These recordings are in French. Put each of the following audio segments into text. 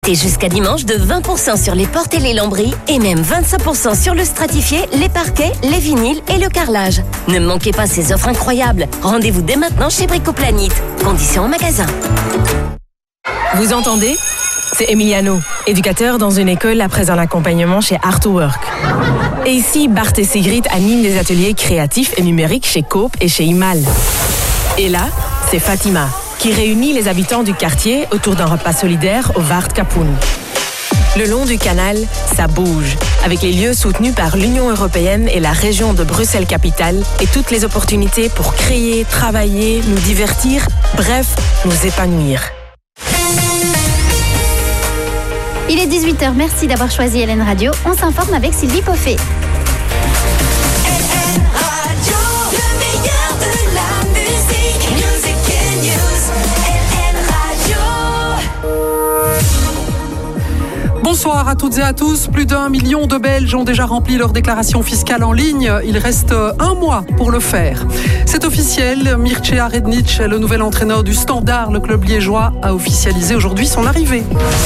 Profitez jusqu'à dimanche de 20% sur les portes et les lambris et même 25% sur le stratifié, les parquets, les vinyles et le carrelage. Ne manquez pas ces offres incroyables. Rendez-vous dès maintenant chez Bricoplanite. Conditions en magasin. Vous entendez ? C'est Emiliano, éducateur dans une école après un accompagnement chez Art2Work. Et ici, Bart et Sigrid animent des ateliers créatifs et numériques chez Coop et chez Imal. Et là, c'est Fatima, qui réunit les habitants du quartier autour d'un repas solidaire au Vart Kapoen. Le long du canal, ça bouge, avec les lieux soutenus par l'Union européenne et la région de Bruxelles-Capitale et toutes les opportunités pour créer, travailler, nous divertir, bref, nous épanouir. Il est 18h, merci d'avoir choisi LN Radio. On s'informe avec Sylvie Poffet. LN Radio, le meilleur de la musique, music and news. LN Radio. Bonsoir à toutes et à tous. Plus d'1 million de Belges ont déjà rempli leur déclaration fiscale en ligne. Il reste un mois pour le faire. C'est officiel. Mircea Rednic, le nouvel entraîneur du Standard, le club liégeois, a officialisé aujourd'hui son arrivée.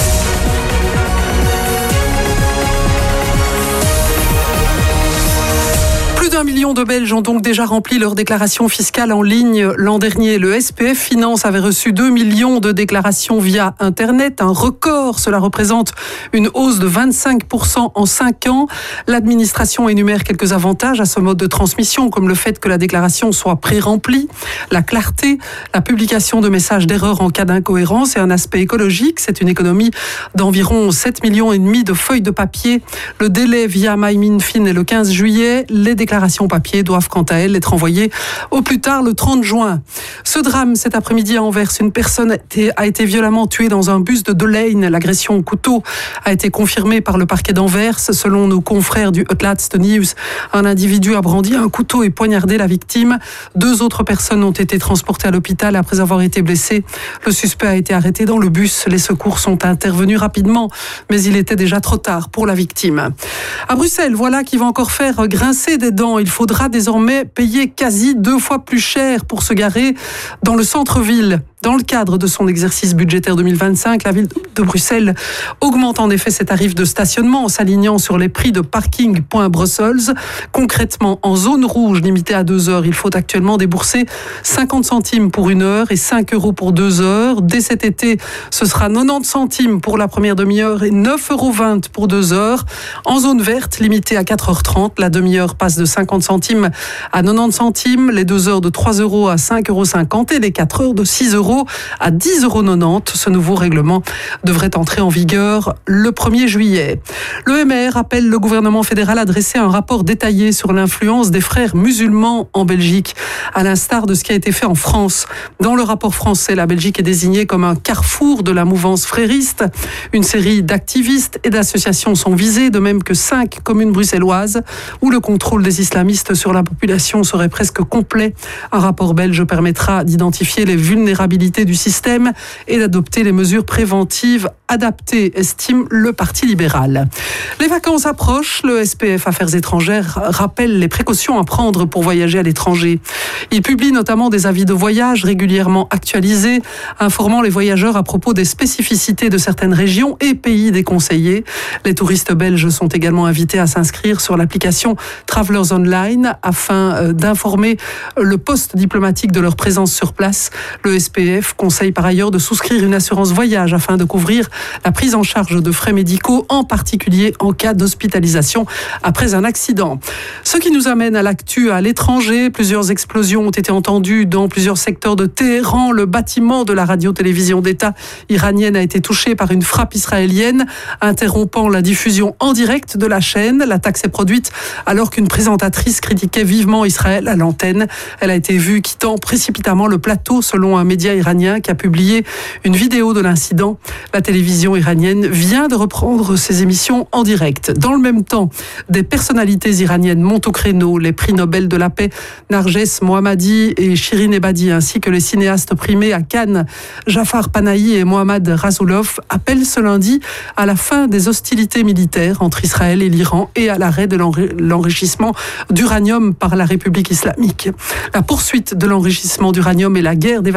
Plus d'1 million de Belges ont donc déjà rempli leur déclaration fiscale en ligne l'an dernier. Le SPF Finance avait reçu 2 millions de déclarations via Internet, un record. Cela représente une hausse de 25% en 5 ans. L'administration énumère quelques avantages à ce mode de transmission, comme le fait que la déclaration soit pré-remplie, la clarté, la publication de messages d'erreur en cas d'incohérence et un aspect écologique. C'est une économie d'environ 7,5 millions de feuilles de papier. Le délai via MyMinFin est le 15 juillet. Les déclarations papier doivent quant à elles être envoyées au plus tard le 30 juin. Ce drame cet après-midi à Anvers, une personne a été violemment tuée dans un bus de Lane. L'agression au couteau a été confirmée par le parquet d'Anvers. Selon nos confrères du Utlaatste News, un individu a brandi un couteau et poignardé la victime. 2 autres personnes ont été transportées à l'hôpital après avoir été blessées. Le suspect a été arrêté dans le bus. Les secours sont intervenus rapidement, mais il était déjà trop tard pour la victime. À Bruxelles, voilà qui va encore faire grincer des dents. Il faudra désormais payer quasi 2 fois plus cher pour se garer dans le centre-ville. Dans le cadre de son exercice budgétaire 2025, la ville de Bruxelles augmente en effet ses tarifs de stationnement en s'alignant sur les prix de parking.brussels. Concrètement, en zone rouge limitée à 2 heures, il faut actuellement débourser 50 centimes pour 1 heure et 5 € pour 2 heures. Dès cet été, ce sera 90 centimes pour la première demi-heure et 9,20 € pour 2 heures. En zone verte, limitée à 4h30, la demi-heure passe de 50 centimes à 90 centimes, les 2 heures de 3 € à 5,50 € et les 4 heures de 6 € à 10,90 €. Ce nouveau règlement devrait entrer en vigueur le 1er juillet. Le MR appelle le gouvernement fédéral à dresser un rapport détaillé sur l'influence des frères musulmans en Belgique, à l'instar de ce qui a été fait en France. Dans le rapport français, la Belgique est désignée comme un carrefour de la mouvance frériste. Une série d'activistes et d'associations sont visées, de même que 5 communes bruxelloises où le contrôle des islamistes sur la population serait presque complet. Un rapport belge permettra d'identifier les vulnérabilités du système et d'adopter les mesures préventives adaptées, estime le Parti libéral. Les vacances approchent. Le SPF Affaires étrangères rappelle les précautions à prendre pour voyager à l'étranger. Il publie notamment des avis de voyage régulièrement actualisés, informant les voyageurs à propos des spécificités de certaines régions et pays déconseillés. Les touristes belges sont également invités à s'inscrire sur l'application Travelers Online afin d'informer le poste diplomatique de leur présence sur place. Le SPF conseille par ailleurs de souscrire une assurance voyage afin de couvrir la prise en charge de frais médicaux, en particulier en cas d'hospitalisation après un accident. Ce qui nous amène à l'actu à l'étranger. Plusieurs explosions ont été entendues dans plusieurs secteurs de Téhéran. Le bâtiment de la radio-télévision d'État iranienne a été touché par une frappe israélienne, interrompant la diffusion en direct de la chaîne. L'attaque s'est produite alors qu'une présentatrice critiquait vivement Israël à l'antenne. Elle a été vue quittant précipitamment le plateau, selon un média iranien qui a publié une vidéo de l'incident. La télévision iranienne vient de reprendre ses émissions en direct. Dans le même temps, des personnalités iraniennes montent au créneau. Les prix Nobel de la paix Narges Mohammadi et Shirin Ebadi, ainsi que les cinéastes primés à Cannes, Jafar Panahi et Mohammad Rasoulov, appellent ce lundi à la fin des hostilités militaires entre Israël et l'Iran et à l'arrêt de l'enrichissement d'uranium par la République islamique. La poursuite de l'enrichissement d'uranium et la guerre dévastatrice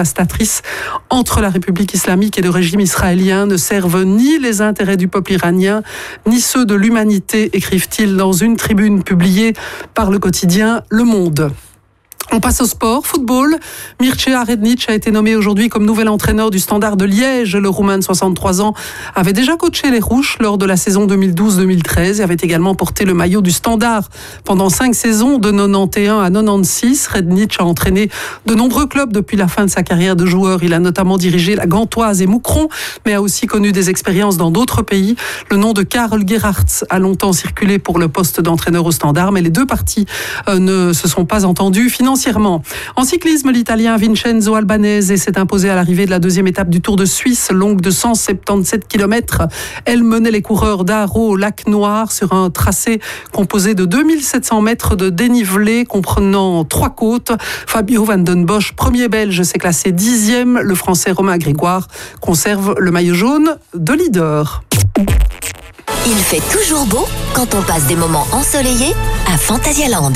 complices entre la République islamique et le régime israélien ne servent ni les intérêts du peuple iranien, ni ceux de l'humanité, écrivent-ils dans une tribune publiée par le quotidien Le Monde. On passe au sport, football. Mircea Rednic a été nommé aujourd'hui comme nouvel entraîneur du Standard de Liège. Le Roumain de 63 ans avait déjà coaché les Rouges lors de la saison 2012-2013 et avait également porté le maillot du Standard pendant 5 saisons de 91 à 96. Rednic a entraîné de nombreux clubs depuis la fin de sa carrière de joueur. Il a notamment dirigé la Gantoise et Moucron, mais a aussi connu des expériences dans d'autres pays. Le nom de Karl Gerhardt a longtemps circulé pour le poste d'entraîneur au Standard, mais les deux parties ne se sont pas entendues financièrement. En cyclisme, l'Italien Vincenzo Albanese s'est imposé à l'arrivée de la deuxième étape du Tour de Suisse, longue de 177 km. Elle menait les coureurs d'Aro au lac Noir sur un tracé composé de 2700 mètres de dénivelé comprenant 3 côtes. Fabio Van Den Bosch, premier belge, s'est classé 10e. Le français Romain Grégoire conserve le maillot jaune de leader. Il fait toujours beau quand on passe des moments ensoleillés à Phantasialand.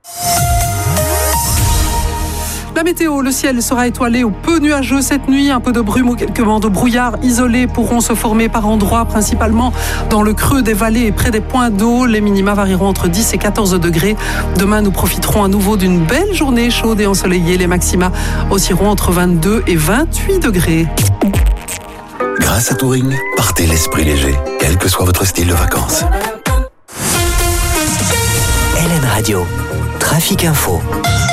La météo, le ciel sera étoilé ou peu nuageux cette nuit. Un peu de brume ou quelques bancs de brouillard isolés pourront se former par endroits, principalement dans le creux des vallées et près des points d'eau. Les minima varieront entre 10 et 14 degrés. Demain, nous profiterons à nouveau d'une belle journée chaude et ensoleillée. Les maxima oscilleront entre 22 et 28 degrés. Grâce à Touring, partez l'esprit léger, quel que soit votre style de vacances. LN Radio, Trafic Info.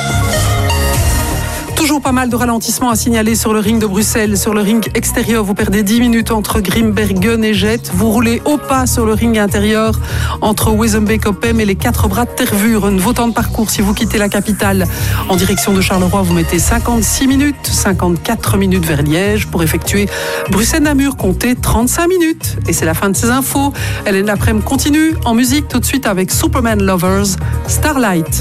Toujours pas mal de ralentissements à signaler sur le ring de Bruxelles. Sur le ring extérieur, vous perdez 10 minutes entre Grimbergen et Jette. Vous roulez au pas sur le ring intérieur entre Wezenbeek-Oppem et les 4 bras de Tervuren. Vos temps de parcours, si vous quittez la capitale en direction de Charleroi, vous mettez 56 minutes, 54 minutes vers Liège. Pour effectuer Bruxelles-Namur, comptez 35 minutes. Et c'est la fin de ces infos. Hélène Laprème continue en musique tout de suite avec Superman Lovers, Starlight.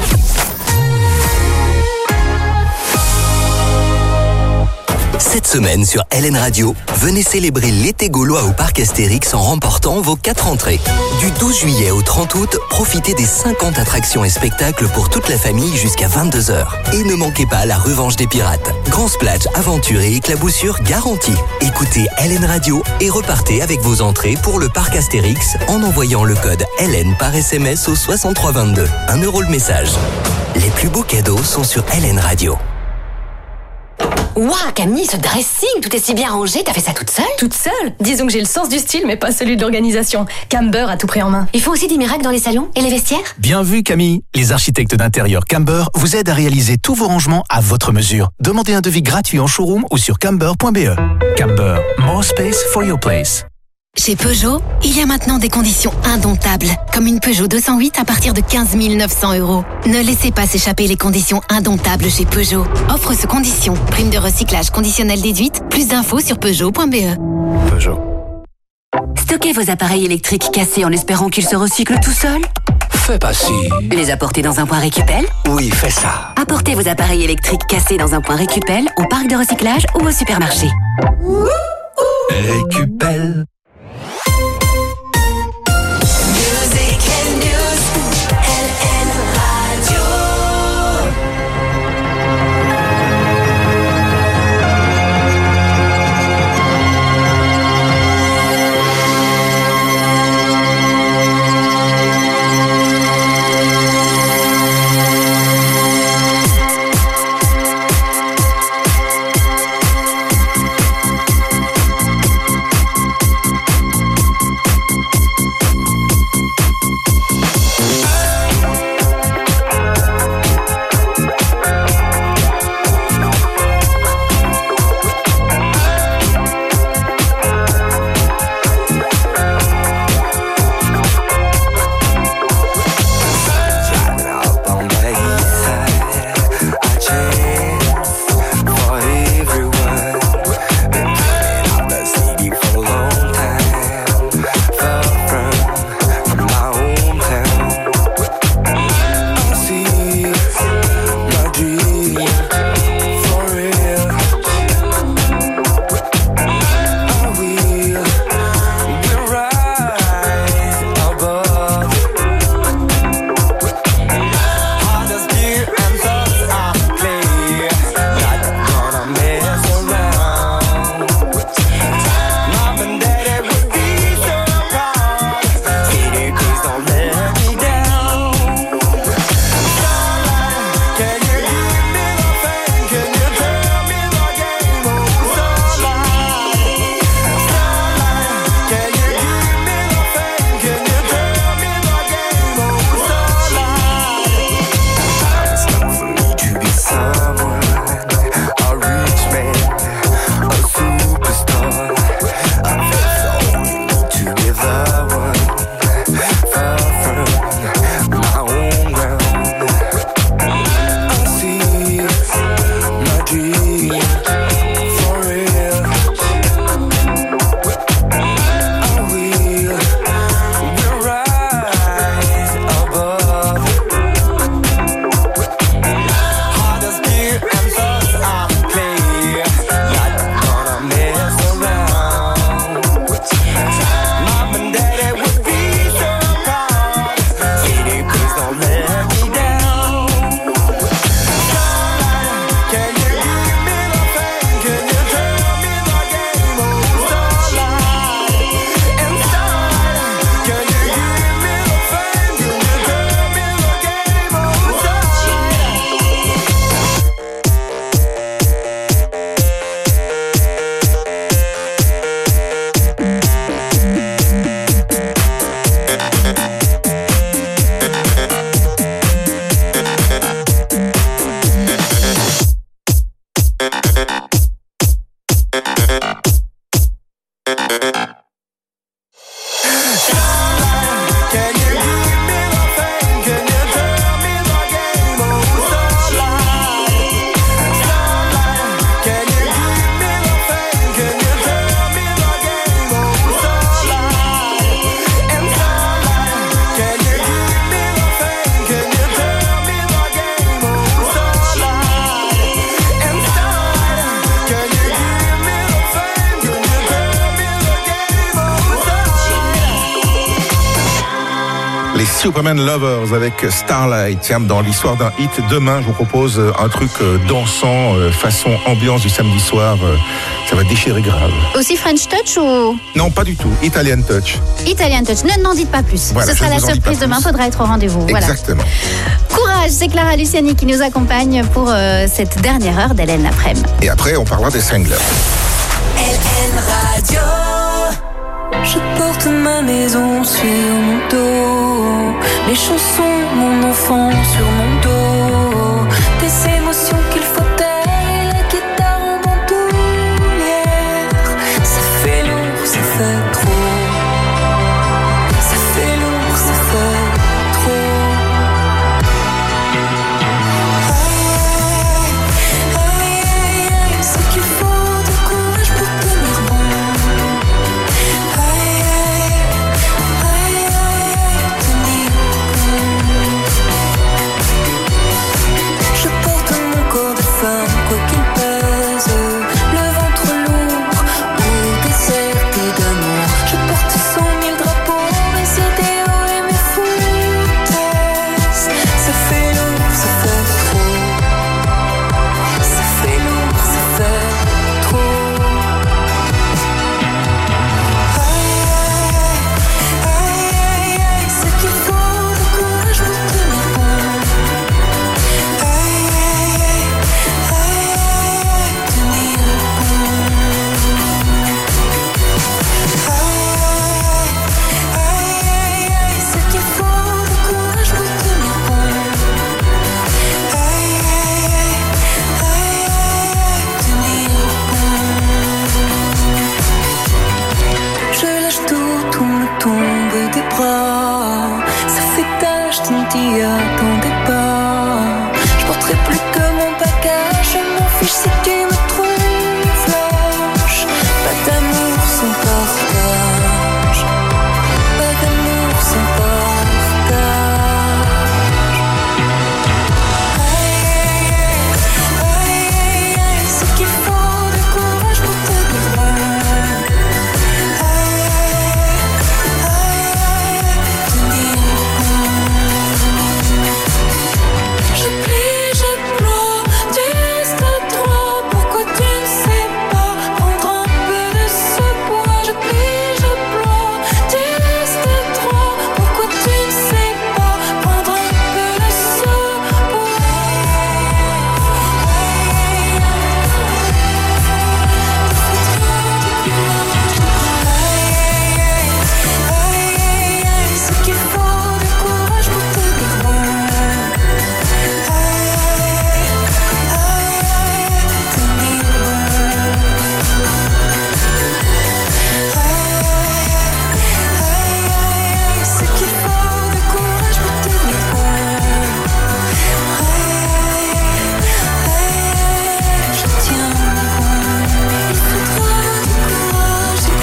Cette semaine sur LN Radio, venez célébrer l'été gaulois au parc Astérix en remportant vos 4 entrées. Du 12 juillet au 30 août, profitez des 50 attractions et spectacles pour toute la famille jusqu'à 22h. Et ne manquez pas la revanche des pirates. Grand splash, aventure et éclaboussure garantis. Écoutez LN Radio et repartez avec vos entrées pour le parc Astérix en envoyant le code LN par SMS au 6322. 1 € le message. Les plus beaux cadeaux sont sur LN Radio. Waouh, Camille, ce dressing, tout est si bien rangé, t'as fait ça toute seule? Toute seule? Disons que j'ai le sens du style, mais pas celui de l'organisation. Camber a tout pris en main. Ils font aussi des miracles dans les salons et les vestiaires? Bien vu, Camille. Les architectes d'intérieur Camber vous aident à réaliser tous vos rangements à votre mesure. Demandez un devis gratuit en showroom ou sur camber.be. Camber, more space for your place. Chez Peugeot, il y a maintenant des conditions indomptables, comme une Peugeot 208 à partir de 15 900 €. Ne laissez pas s'échapper les conditions indomptables chez Peugeot. Offre sous condition, prime de recyclage conditionnelle déduite, plus d'infos sur Peugeot.be. Peugeot. Stockez vos appareils électriques cassés en espérant qu'ils se recyclent tout seuls? Fais pas si. Les apporter dans un point récupel? Oui, fais ça. Apportez vos appareils électriques cassés dans un point récupel, au parc de recyclage ou au supermarché. Récupère. Music and news, LN Radio. Les Superman Lovers avec Starlight. Tiens, dans l'histoire d'un hit, demain, je vous propose un truc dansant, façon ambiance du samedi soir. Ça va déchirer grave. Aussi French Touch ou... Non, pas du tout. Italian Touch. Italian Touch. Ne n'en dites pas plus. Voilà, ce sera la surprise demain. Faudra être au rendez-vous. Exactement. Voilà. Courage, c'est Clara Luciani qui nous accompagne pour cette dernière heure d'Hélène l'après-midi. Et après, on parlera des Stranglers. LN Radio. Je porte ma maison sur mon dos, les chansons, mon enfant sur mon dos, des émotions qu'il faut taire et la guitare en bandoulière. Ça fait lourd, ça fait trop. Ça fait lourd, ça fait trop. Aïe, aïe, aïe, ce qu'il faut de courage pour tenir bon. Je porte mon corps de femme, quoi qu'il pèse, le ventre lourd ou déserté d'amour. Je porte 100 000 drapeaux, mes idéaux et mes foutaises. Ça fait lourd, ça fait trop. Ça fait lourd, ça fait trop. Aïe, aïe, aïe, ce qu'il faut de courage pour tenir bon. Je lâche tout me tombe des bras. Ça fait tâche, tu ne t'y attendais pas. Je porterai plus que mon bagage. Je m'en fiche si tu me trouves lâche. Pas d'amour sans partage. Pas d'amour sans partage. Aïe, aïe, aïe, ce qu'il faut de courage pour tenir bon. Je plie, je ploie, tu restes à trois. Pourquoi tu ne sais pas prendre un peu de ce poids? Je plie, je ploie, tu restes à trois. Pourquoi tu ne sais pas prendre un peu de ce poids? Ce qu'il faut de courage pour tenir bon. Ce qu'il faut de courage pour tenir bon. Je tiens bon. Il faudra du courage, du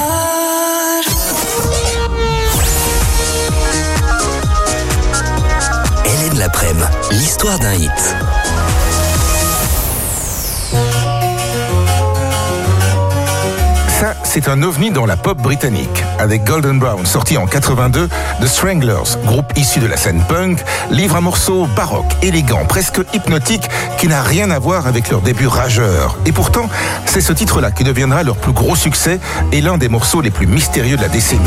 courage. Hélène l'après-midi, l'histoire d'un hit. Ça, c'est un ovni dans la pop britannique. Avec Golden Brown, sorti en 82, The Stranglers, groupe issu de la scène punk, livre un morceau baroque, élégant, presque hypnotique, qui n'a rien à voir avec leur début rageur. Et pourtant, c'est ce titre-là qui deviendra leur plus gros succès et l'un des morceaux les plus mystérieux de la décennie.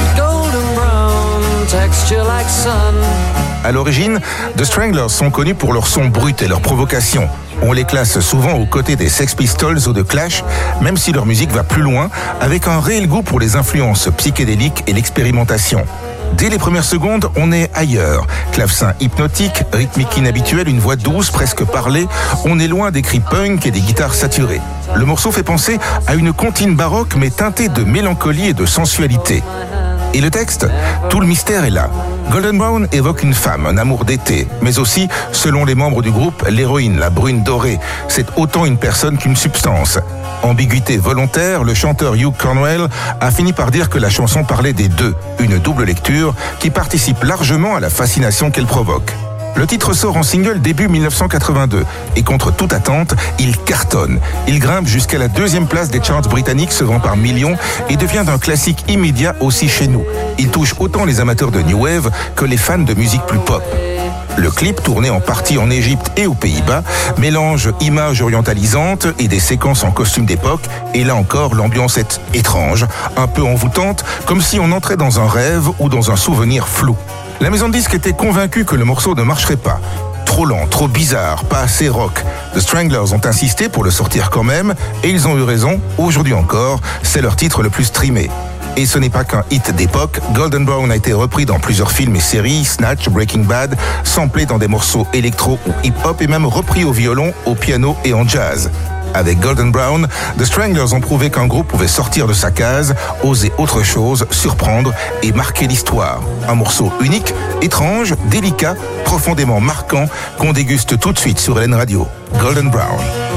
À l'origine, The Stranglers sont connus pour leur son brut et leur provocation. On les classe souvent aux côtés des Sex Pistols ou de Clash, même si leur musique va plus loin, avec un réel goût pour les influences psychédéliques et l'expérimentation. Dès les premières secondes, on est ailleurs. Clavecin hypnotique, rythmique inhabituelle, une voix douce, presque parlée. On est loin des cris punk et des guitares saturées. Le morceau fait penser à une comptine baroque, mais teintée de mélancolie et de sensualité. Et le texte? Tout le mystère est là. Golden Brown évoque une femme, un amour d'été, mais aussi, selon les membres du groupe, l'héroïne, la brune dorée. C'est autant une personne qu'une substance. Ambiguïté volontaire, le chanteur Hugh Cornwell a fini par dire que la chanson parlait des deux, une double lecture qui participe largement à la fascination qu'elle provoque. Le titre sort en single début 1982 et contre toute attente, il cartonne. Il grimpe jusqu'à la 2e place des charts britanniques, se vend par millions et devient un classique immédiat aussi chez nous. Il touche autant les amateurs de New Wave que les fans de musique plus pop. Le clip, tourné en partie en Égypte et aux Pays-Bas, mélange images orientalisantes et des séquences en costume d'époque. Et là encore, l'ambiance est étrange, un peu envoûtante, comme si on entrait dans un rêve ou dans un souvenir flou. La maison de disques était convaincue que le morceau ne marcherait pas. Trop lent, trop bizarre, pas assez rock. The Stranglers ont insisté pour le sortir quand même, et ils ont eu raison. Aujourd'hui encore, c'est leur titre le plus streamé. Et ce n'est pas qu'un hit d'époque. Golden Brown a été repris dans plusieurs films et séries, Snatch, Breaking Bad, samplé dans des morceaux électro ou hip-hop et même repris au violon, au piano et en jazz. Avec Golden Brown, The Stranglers ont prouvé qu'un groupe pouvait sortir de sa case, oser autre chose, surprendre et marquer l'histoire. Un morceau unique, étrange, délicat, profondément marquant, qu'on déguste tout de suite sur LN Radio. Golden Brown.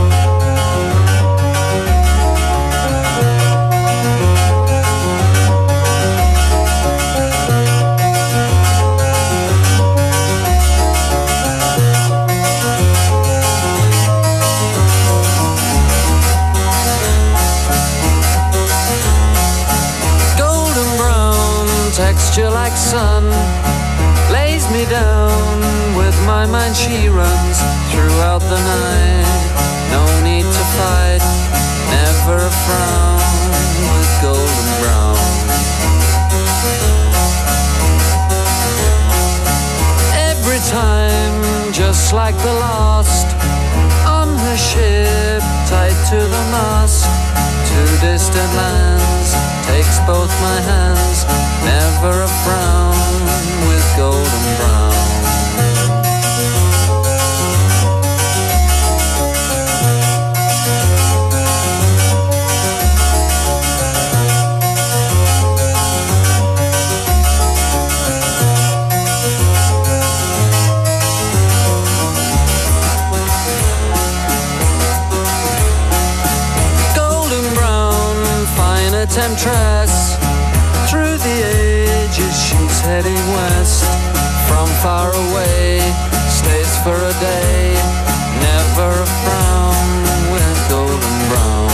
Texture like sun lays me down. With my mind she runs throughout the night. No need to fight, never a frown with golden brown. Every time, just like the last, on her ship tied to the mast, to distant lands, takes both my hands. Never a frown with golden brown. Golden brown, fine temptress. Through the ages she's heading west. From far away, stays for a day. Never a frown with golden brown.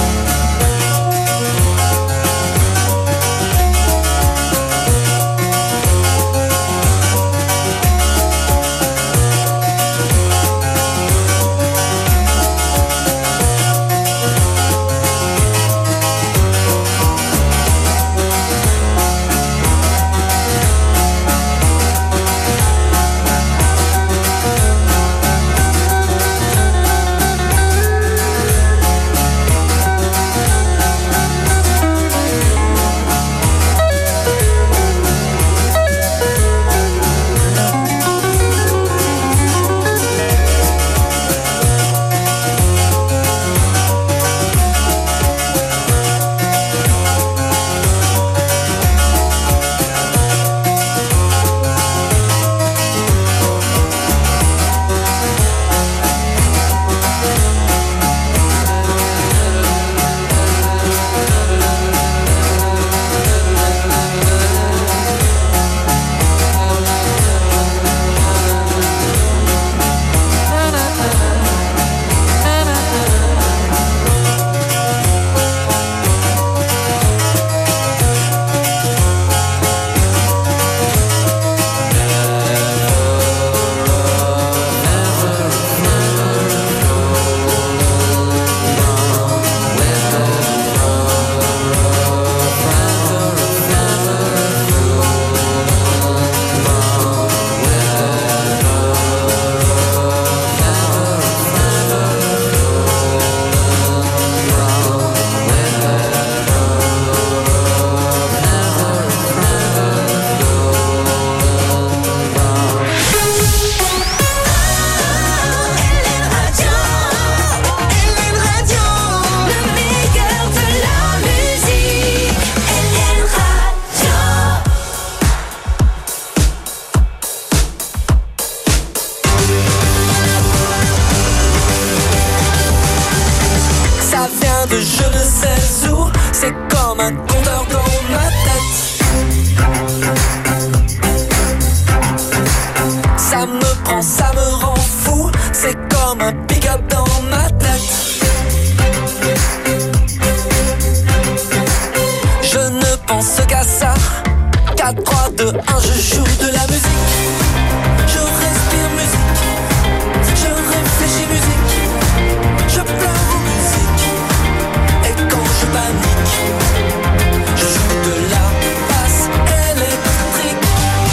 Pourtant ça me rend fou, c'est comme un pick-up dans ma tête. Je ne pense qu'à ça. 4, 3, 2, 1, je joue de la musique. Je respire musique. Je réfléchis musique. Je pleure en musique. Et quand je panique, je joue de la basse électrique.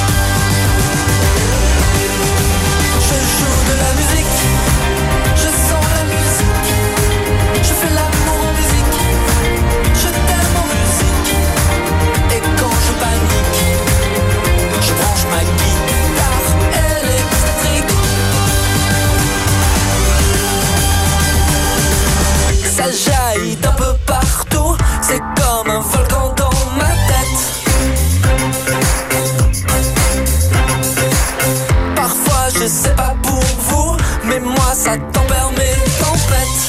Je joue de la musique. Je sens la musique. Je fais l'amour en musique. Je t'aime en musique. Et quand je panique, je branche ma guitare électrique. Ça jaillit d'un peu partout, c'est comme un volcan dans ma tête. Parfois je sais pas pour vous, mais moi ça tempère mes tempêtes.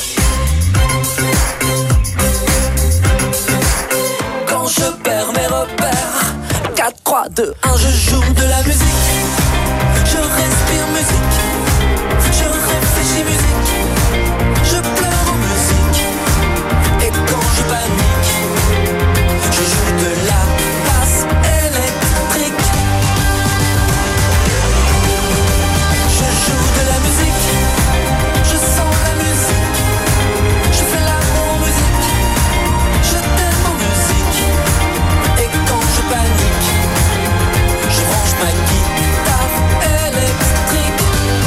Quand je perds mes repères, 4, 3, 2, 1, je joue de la musique. Je respire musique. Je réfléchis musique. Je pleure en musique. Et quand je panique, je joue de la basse électrique. Je joue de la musique. Je sens la musique. Je fais l'amour en musique. Je t'aime en musique. Et quand je panique, je branche ma guitare électrique.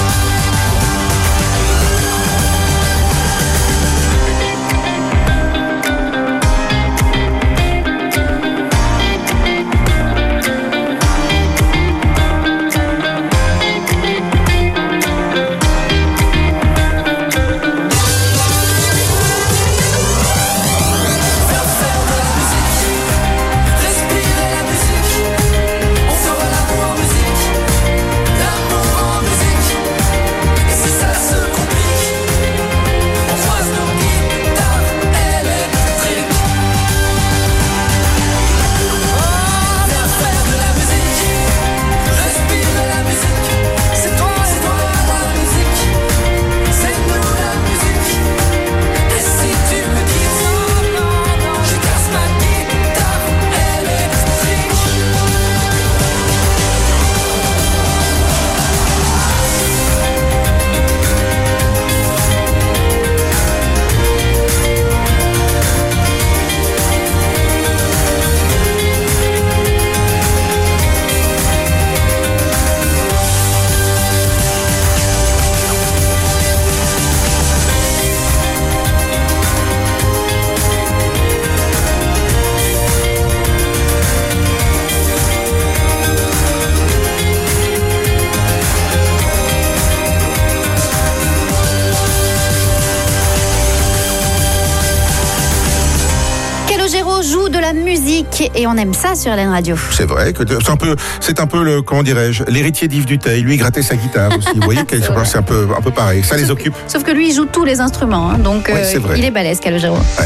Respirer la musique. On fera l'amour en musique. L'amour en musique. Et si ça se complique, on croise nos guitares électriques. Viens faire de la musique. Respirer la musique. C'est toi la musique. C'est nous la musique. Et si tu me dis non, je casse ma guitare électrique. Calogero joue de la musique et on aime ça sur LN Radio. C'est vrai que c'est un peu le, comment dirais-je, l'héritier d'Yves Duteil. Lui, il grattait sa guitare aussi. Vous voyez, c'est un peu pareil. Ça les occupe. Sauf que lui, il joue tous les instruments, hein, donc Ouais, c'est vrai. il est balèze, Calogero. Ouais.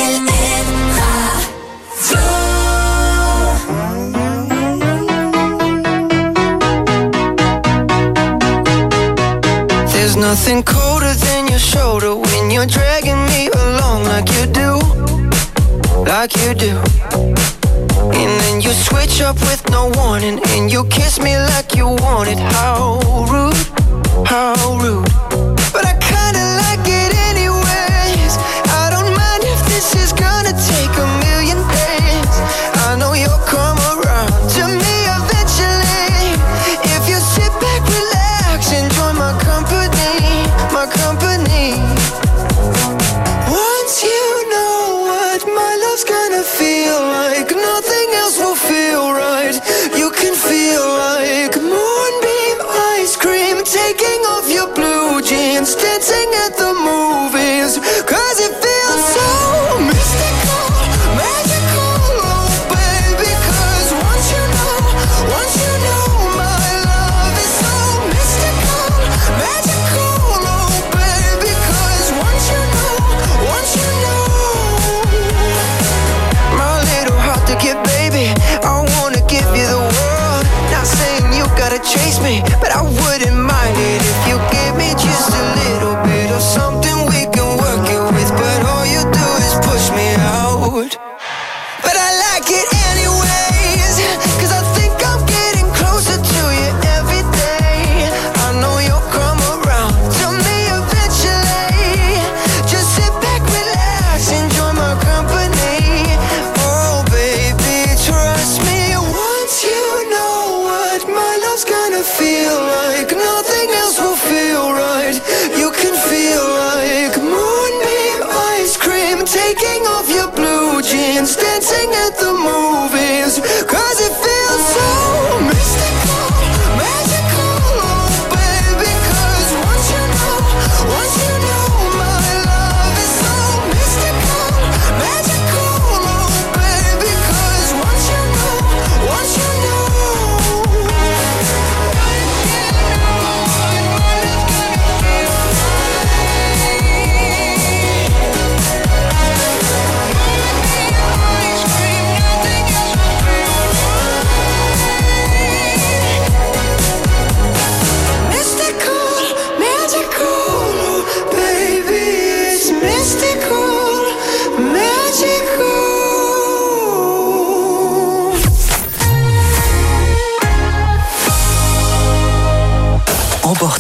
There's nothing colder than your shoulder when you're dragging me along like you do. Like you do. And then you switch up with no warning and you kiss me like you want it. How rude, how rude. But I kinda like it anyways. I don't mind if this is gonna take a million days. I know you'll come around to me eventually. If you sit back, relax, enjoy my company, my company. Once you know what my love's gonna feel like, nothing else will feel right. You can feel like moonbeam ice cream, taking off your blue jeans, dancing at the movies. Cause it feels so mystical, magical, oh baby. Cause once you know my love is so mystical, magical, oh baby. Cause once you know my little heart to give, baby, I wanna give you the world. Not saying you gotta chase me, but I wouldn't mind it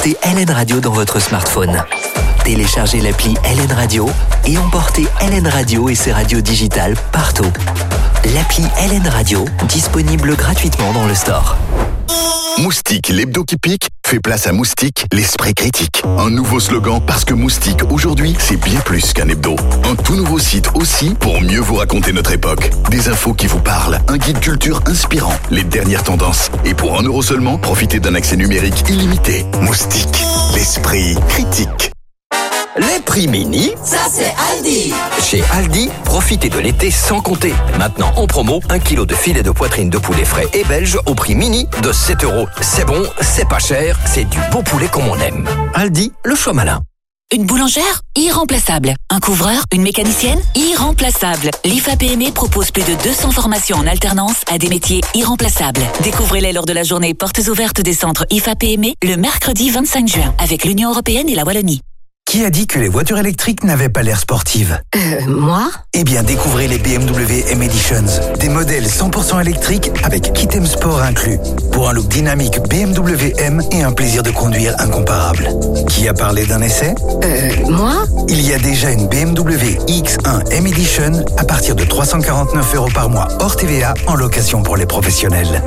emportez LN Radio dans votre smartphone. Téléchargez l'appli LN Radio et emportez LN Radio et ses radios digitales partout. L'appli LN Radio, disponible gratuitement dans le store. Moustique, l'hebdo qui pique, fait place à Moustique, l'esprit critique. Un nouveau slogan parce que Moustique, aujourd'hui, c'est bien plus qu'un hebdo. Un tout nouveau site aussi pour mieux vous raconter notre époque. Des infos qui vous parlent, un guide culture inspirant, les dernières tendances. Et pour 1 € seulement, profitez d'un accès numérique illimité. Moustique, l'esprit critique. Les prix mini, Ça c'est Aldi. chez Aldi, profitez de l'été sans compter. Maintenant en promo, 1 kg de filet de poitrine de poulet frais et belge au prix mini de 7 €. C'est bon, c'est pas cher, c'est du beau poulet comme on aime. Aldi, le choix malin. Une boulangère? Irremplaçable. Un couvreur? Une mécanicienne? Irremplaçable. L'IFA PME propose plus de 200 formations en alternance à des métiers irremplaçables. Découvrez-les lors de la journée portes ouvertes des centres IFA PME le mercredi 25 juin avec l'Union Européenne et la Wallonie. Qui a dit que les voitures électriques n'avaient pas l'air sportives? Moi? Eh bien, découvrez les BMW M Editions. Des modèles 100% électriques avec kit M Sport inclus. Pour un look dynamique BMW M et un plaisir de conduire incomparable. Qui a parlé d'un essai? Moi? Il y a déjà une BMW X1 M Edition à partir de 349 € par mois hors TVA en location pour les professionnels.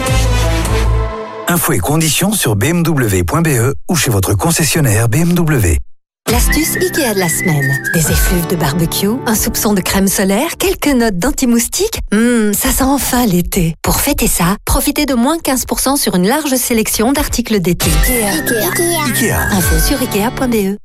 Infos et conditions sur bmw.be ou chez votre concessionnaire BMW. L'astuce Ikea de la semaine. Des effluves de barbecue, un soupçon de crème solaire, quelques notes d'anti-moustique. Ça sent enfin l'été. Pour fêter ça, profitez de moins 15% sur une large sélection d'articles d'été. Ikea. Info sur ikea.be.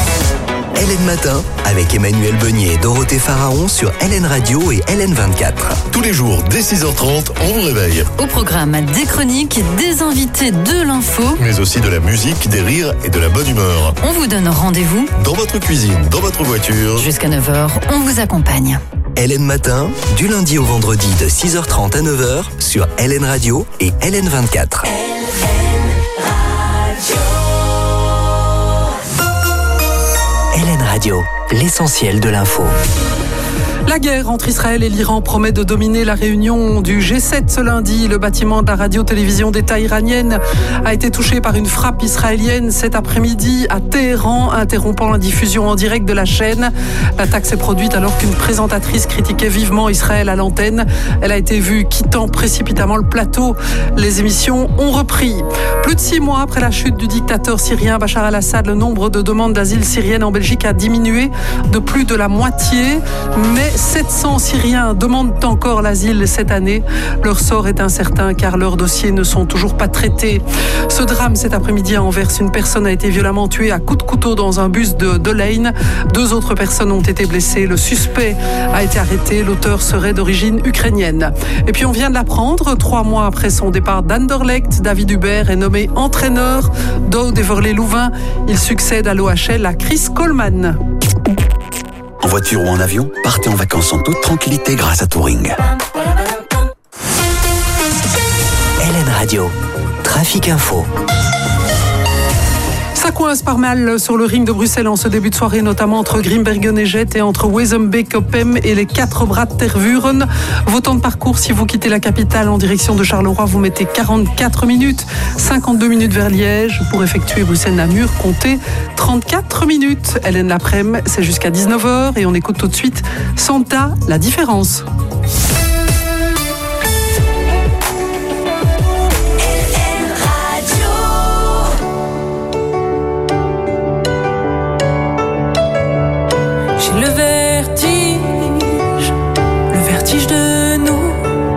LN Matin, avec Emmanuel Beunier et Dorothée Pharaon sur LN Radio et LN24. Tous les jours, dès 6h30, on vous réveille. Au programme, des chroniques, des invités, de l'info. Mais aussi de la musique, des rires et de la bonne humeur. On vous donne rendez-vous Dans votre cuisine, dans votre voiture. jusqu'à 9h. On vous accompagne. LN Matin, du lundi au vendredi de 6h30 à 9h sur LN Radio et LN24. LN Radio, l'essentiel de l'info. La guerre entre Israël et l'Iran promet de dominer la réunion du G7 ce lundi. Le bâtiment de la radio-télévision d'État iranienne a été touché par une frappe israélienne cet après-midi à Téhéran, interrompant la diffusion en direct de la chaîne. L'attaque s'est produite alors qu'une présentatrice critiquait vivement Israël à l'antenne. Elle a été vue quittant précipitamment le plateau. Les émissions ont repris. Plus de 6 mois après la chute du dictateur syrien Bachar al-Assad, le nombre de demandes d'asile syriennes en Belgique a diminué de plus de la moitié. Mais 700 Syriens demandent encore l'asile cette année. Leur sort est incertain car leurs dossiers ne sont toujours pas traités. Ce drame cet après-midi à Anvers, une personne a été violemment tuée à coups de couteau dans un bus de Lane. 2 autres personnes ont été blessées. Le suspect a été arrêté. L'auteur serait d'origine ukrainienne. Et puis on vient de l'apprendre, 3 mois après son départ d'Anderlecht, David Hubert est nommé entraîneur d'Aude-et-Vorlé-Louvain. Il succède à l'OHL à Chris Coleman. En voiture ou en avion, partez en vacances en toute tranquillité grâce à Touring. LN Radio, Trafic Info. Ça coince par mal sur le ring de Bruxelles en ce début de soirée, notamment entre Grimbergen-et-Jet et entre Wezenbeek-Oppem et les 4 bras de Tervuren. Vos temps de parcours, si vous quittez la capitale en direction de Charleroi, vous mettez 44 minutes, 52 minutes vers Liège. Pour effectuer Bruxelles-Namur, comptez 34 minutes. Hélène l'après-midi, c'est jusqu'à 19h et on écoute tout de suite Santa, la différence. Le vertige de nous.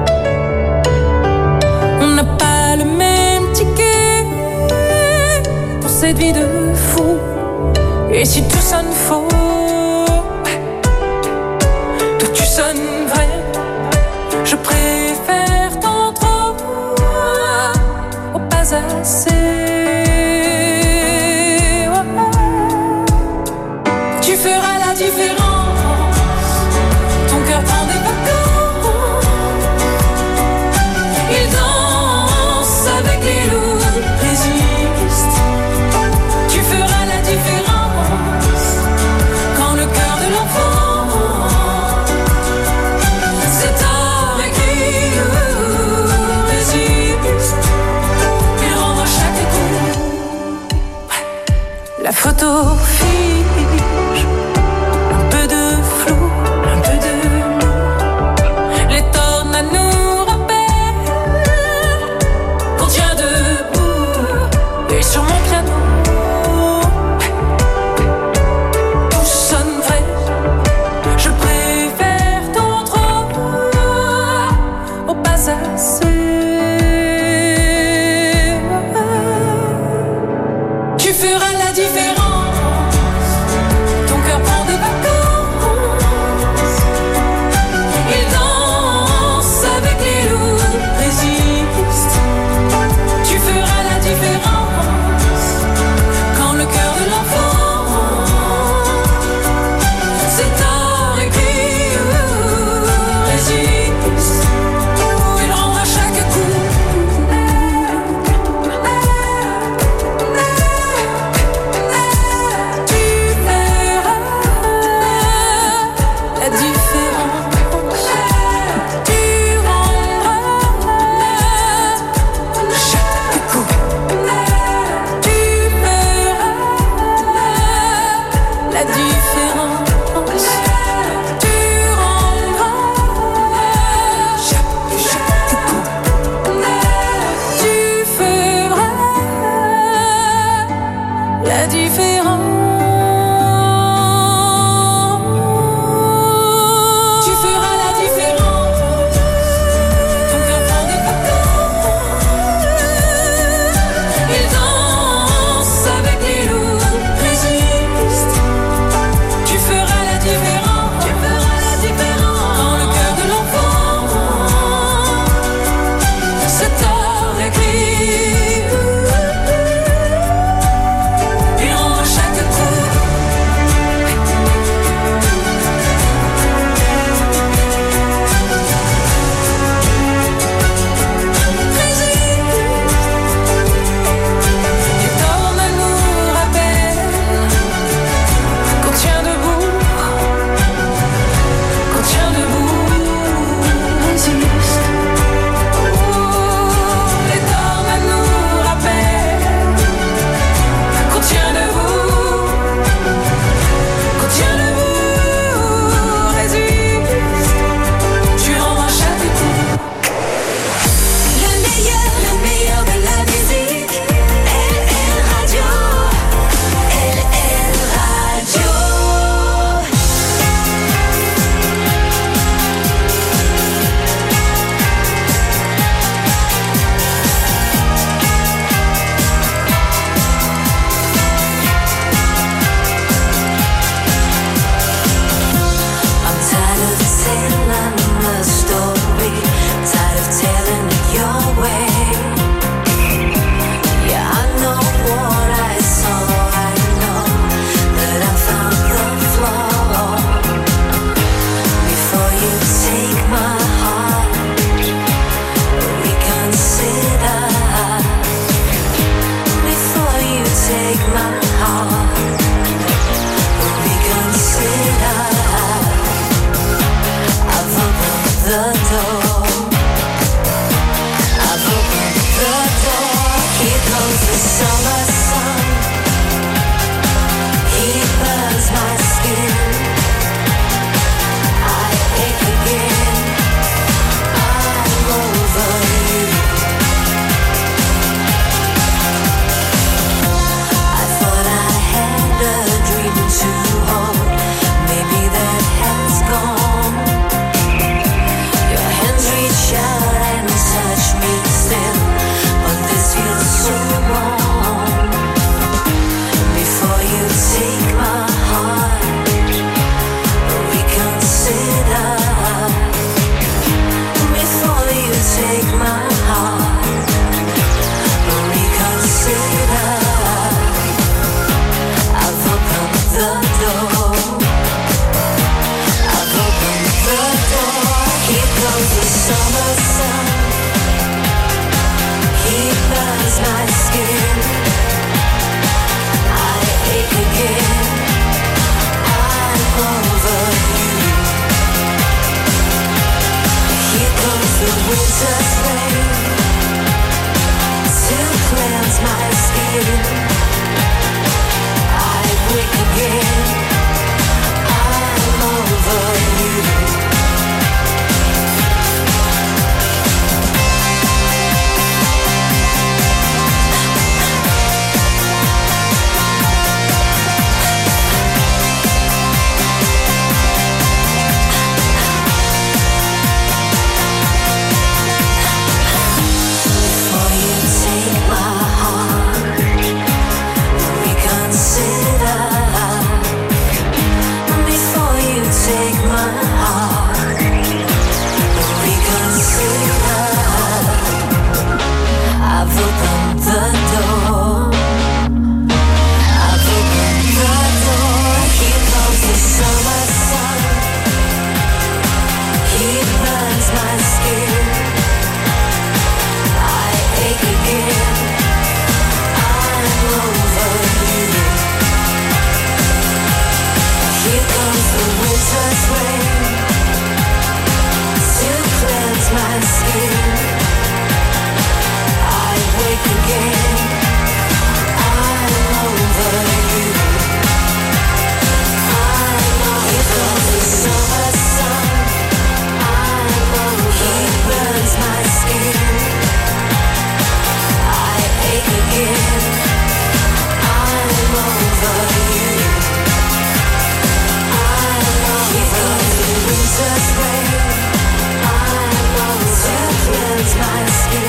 On n'a pas le même ticket pour cette vie de fou. Et si tout sonne faux, toi tu sonnes vrai. Je préfère tant trop au pas assez. Tu feras la différence. Ton cœur prend des vacances. Il danse avec les loups, résiste. Tu feras la différence. Quand le cœur de l'enfant c'est à écrit, résiste. Il rendra chaque photos figent, un peu de flou, un peu de nous. Les tornes à nous rappellent qu'on tient debout. Et sur mon piano, tout sonne vrai. Je préfère ton trop au pas assez. Tu feras la différence.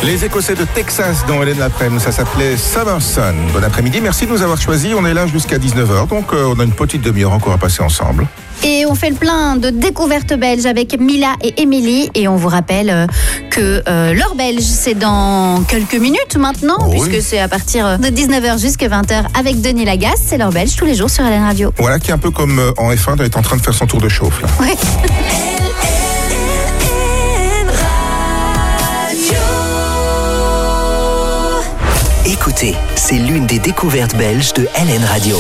Les Écossais de Texas dans Hélène l'après-midi, ça s'appelait Summer Sun. Bon après-midi, merci de nous avoir choisis. On est là jusqu'à 19h, donc on a une petite demi-heure encore à passer ensemble. Et on fait le plein de découvertes belges avec Mila et Émilie. Et on vous rappelle que l'heure belge, c'est dans quelques minutes maintenant, puisque c'est à partir de 19h jusqu'à 20h avec Denis Lagasse. C'est l'heure belge tous les jours sur Hélène Radio. Voilà, qui est un peu comme en F1, est en train de faire son tour de chauffe. Là. Ouais. Écoutez, c'est l'une des découvertes belges de LN Radio.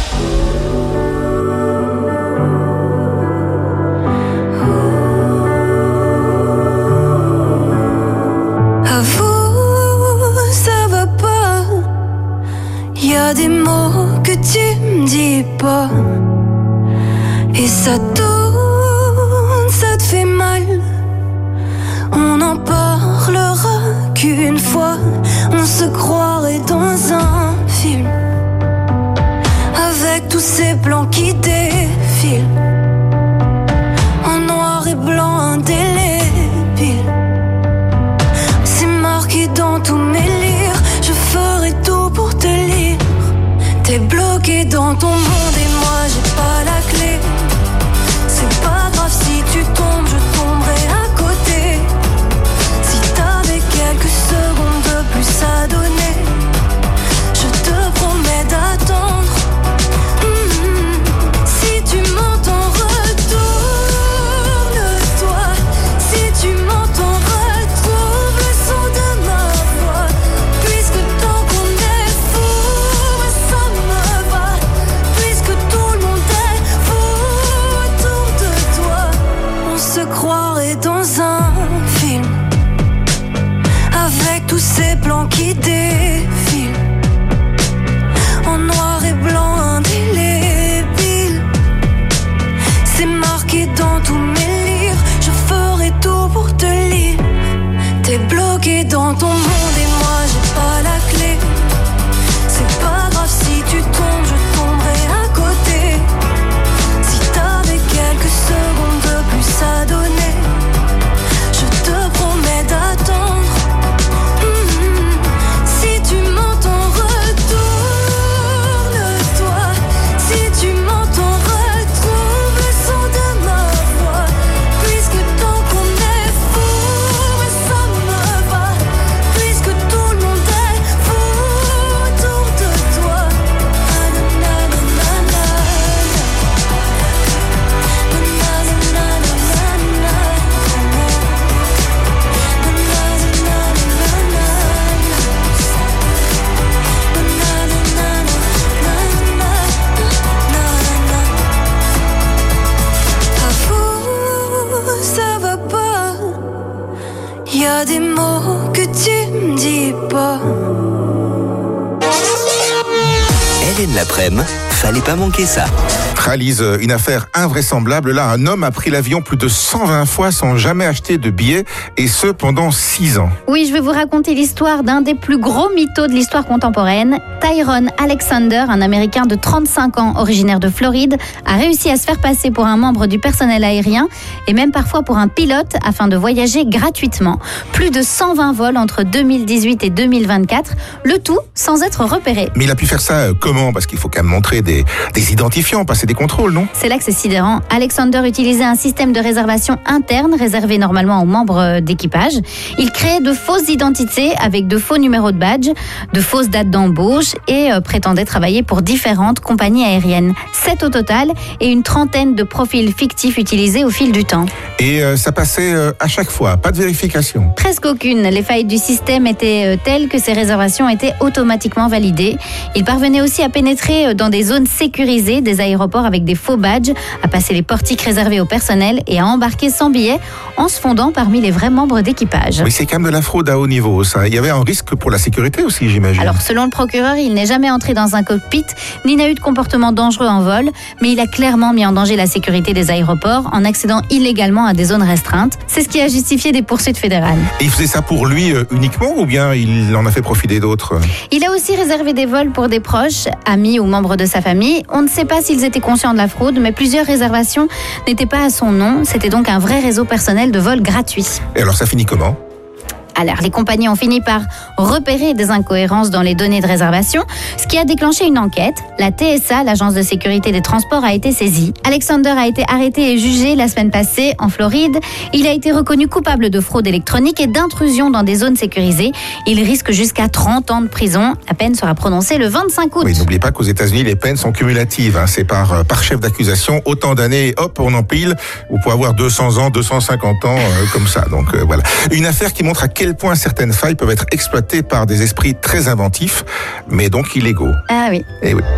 À vous, ça va pas. Y a des mots que tu me dis pas. Et ça tourne, ça te fait mal. On n'en parlera qu'une fois. On se croirait dans un film, avec tous ces plans qui défilent, en noir et blanc indélébile. C'est marqué dans tous mes livres. Je ferai tout pour te lire. T'es bloqué dans ton monde et moi j'ai pas la clé. C'est pas grave si tu tombes, je tomberai à côté. Si t'avais quelques secondes de plus à donner, je te promets d'attendre. Si tu m'entends, retourne-toi. Si tu m'entends, retrouve le son de ma voix. Puisque tant qu'on est fou, ça me va. Puisque tout le monde est fou autour de toi, on se croirait dans un film, avec tous ces plans qui défilent, en noir et blanc indélébile. C'est marqué dans tous mes livres. Je ferai tout pour te lire. T'es bloqué dans ton monde et moi j'ai pas la clé. C'est pas grave si tu tombes, je tomberai à côté. Si t'avais quelques secondes de plus à donner, je te promets d'attendre. Si tu m'entends, retourne-toi. Si tu m'entends, retrouve le son de ma voix. Puisque tant qu'on est fou, ça me va. Puisque tout le monde est fou autour de toi. À vous, ça va pas. Y a des mots que tu me dis pas. Hélène l'après-midi, fallait pas manquer ça. Réalise une affaire invraisemblable. Là, un homme a pris l'avion plus de 120 fois sans jamais acheter de billets, et ce pendant 6 ans. Oui, je vais vous raconter l'histoire d'un des plus gros mythos de l'histoire contemporaine. Tyrone Alexander, un Américain de 35 ans, originaire de Floride, a réussi à se faire passer pour un membre du personnel aérien et même parfois pour un pilote afin de voyager gratuitement. Plus de 120 vols entre 2018 et 2024, le tout sans être repéré. Mais il a pu faire ça comment? Parce qu'il faut quand même montrer des identifiants, passer des contrôles, non? C'est là que c'est sidérant. Alexander utilisait un système de réservation interne réservé normalement aux membres d'équipage. Il créait de fausses identités avec de faux numéros de badge, de fausses dates d'embauche et prétendait travailler pour différentes compagnies aériennes. 7 au total et une trentaine de profils fictifs utilisés au fil du temps. Et ça passait à chaque fois, pas de vérification? Presque aucune. Les failles du système étaient telles que ces réservations étaient automatiquement validées. Il parvenait aussi à pénétrer dans des zones sécurisées des aéroports avec des faux badges, à passer les portiques réservés au personnel et à embarquer sans billet en se fondant parmi les vrais membres d'équipage. Oui, c'est quand même de la fraude à haut niveau, ça. Il y avait un risque pour la sécurité aussi, j'imagine. Alors, selon le procureur, il n'est jamais entré dans un cockpit, ni n'a eu de comportement dangereux en vol, mais il a clairement mis en danger la sécurité des aéroports en accédant illégalement à des zones restreintes. C'est ce qui a justifié des poursuites fédérales. Et il faisait ça pour lui uniquement ou bien il en a fait profiter d'autres? Il a aussi réservé des vols pour des proches, amis ou membres de sa famille. On ne sait pas s'ils étaient conscients de la fraude, mais plusieurs réservations n'étaient pas à son nom. C'était donc un vrai réseau personnel de vols gratuits. Et alors ça finit comment? l'air. Les compagnies ont fini par repérer des incohérences dans les données de réservation, ce qui a déclenché une enquête. La TSA, l'agence de sécurité des transports, a été saisie. Alexander a été arrêté et jugé la semaine passée en Floride. Il a été reconnu coupable de fraude électronique et d'intrusion dans des zones sécurisées. Il risque jusqu'à 30 ans de prison. La peine sera prononcée le 25 août. Oui, n'oubliez pas qu'aux États-Unis, les peines sont cumulatives. C'est par chef d'accusation. Autant d'années, hop, on empile. Vous pouvez avoir 200 ans, 250 ans, comme ça. Donc voilà. Une affaire qui montre à quel point certaines failles peuvent être exploitées par des esprits très inventifs, mais donc illégaux. Ah oui. Eh oui.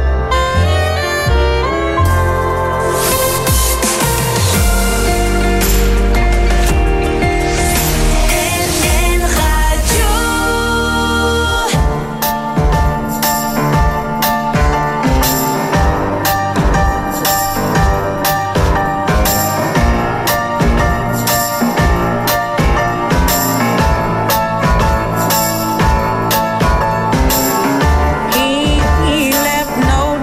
He left no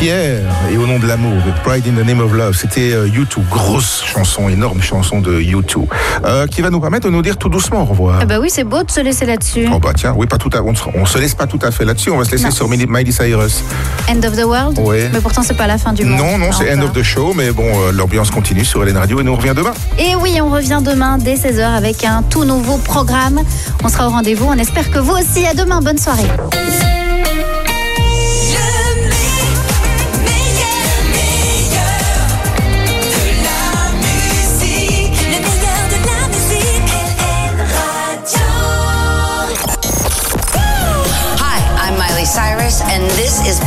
Fier et au nom de l'amour, The Pride in the Name of Love, c'était U2, grosse chanson, énorme chanson de U2, qui va nous permettre de nous dire tout doucement au revoir. Ah bah oui, c'est beau de se laisser là-dessus. Oh bah tiens, oui, pas tout à, on se laisse pas tout à fait là-dessus, on va se laisser sur Miley Cyrus. End of the world. Oui. Mais pourtant c'est pas la fin du monde. Non, c'est End of the Show, mais bon, l'ambiance continue sur LN Radio et nous on revient demain. Et oui, on revient demain dès 16h avec un tout nouveau programme. On sera au rendez-vous, on espère que vous aussi. À demain, bonne soirée. Cyrus, and this is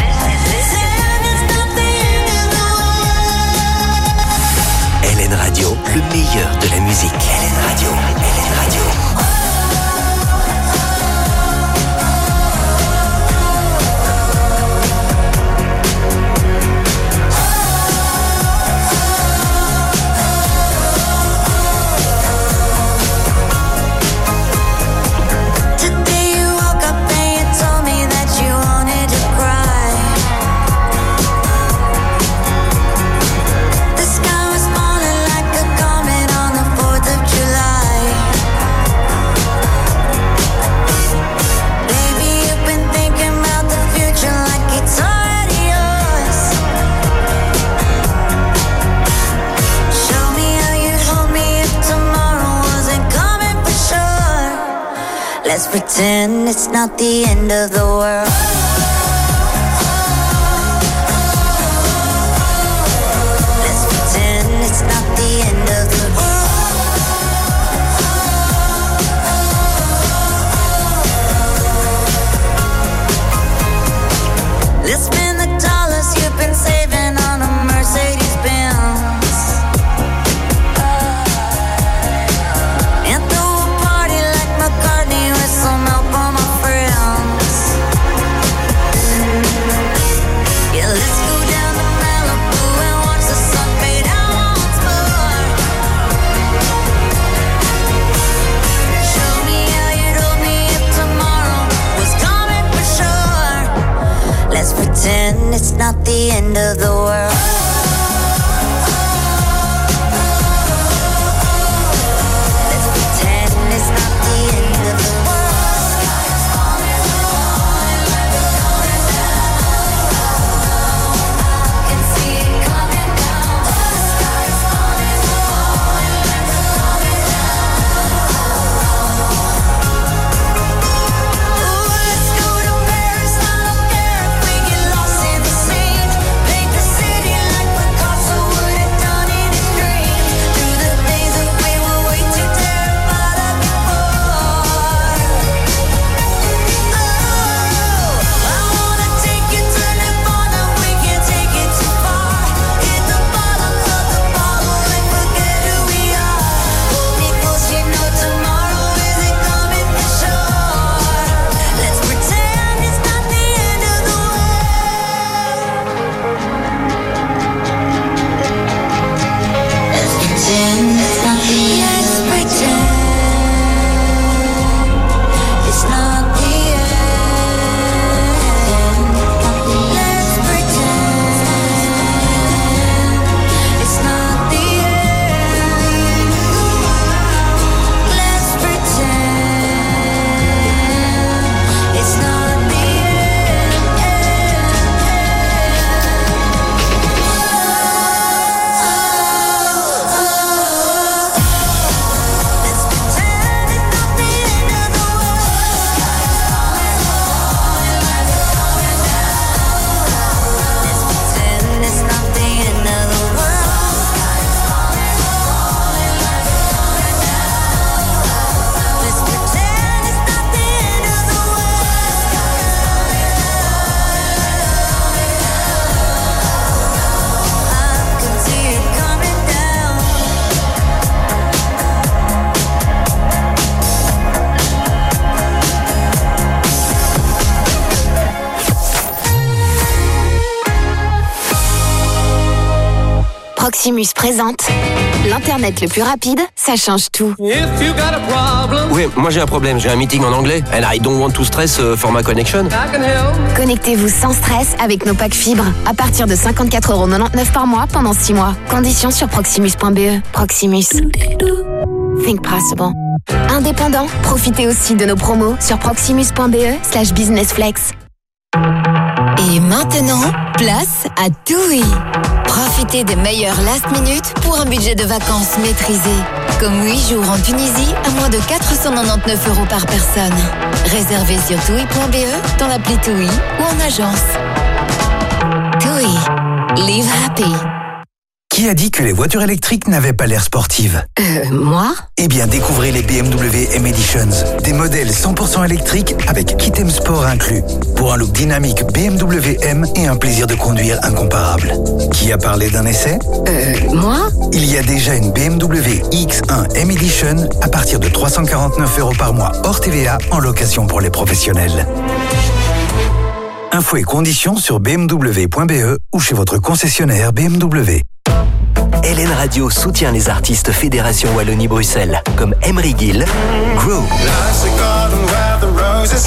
LN Radio, le meilleur de la musique. LN Radio, LN Radio. Let's pretend it's not the end of the world. Let's pretend it's not the end of the world. Let's spend the dollars you've been saving on a Mercedes Benz. Some help on my friends. Yeah, let's go down to Malibu and watch the sun fade out once more. Show me how you'd hold me if tomorrow was coming for sure. Let's pretend it's not the end of the world. Proximus présente L'internet le plus rapide, ça change tout. Oui, moi j'ai un problème, j'ai un meeting en anglais. And I don't want to stress for my connection. Connectez-vous sans stress avec nos packs fibres. À partir de 54,99€ par mois pendant 6 mois. Conditions sur proximus.be. Proximus. Think possible. Indépendant, profitez aussi de nos promos sur proximus.be/businessflex. Et maintenant, place à TUI. Profitez des meilleurs last minute pour un budget de vacances maîtrisé. Comme 8 jours en Tunisie à moins de 499€ par personne. Réservez sur TUI.be, dans l'appli TUI ou en agence. TUI. Live happy. Qui a dit que les voitures électriques n'avaient pas l'air sportives? Moi? Eh bien, découvrez les BMW M Editions. Des modèles 100% électriques avec kit M Sport inclus. Pour un look dynamique BMW M et un plaisir de conduire incomparable. Qui a parlé d'un essai? Moi? Il y a déjà une BMW X1 M Edition à partir de 349€ par mois hors TVA en location pour les professionnels. Infos et conditions sur bmw.be ou chez votre concessionnaire BMW. LN Radio soutient les artistes Fédération Wallonie-Bruxelles, comme Emery Gill, Grow.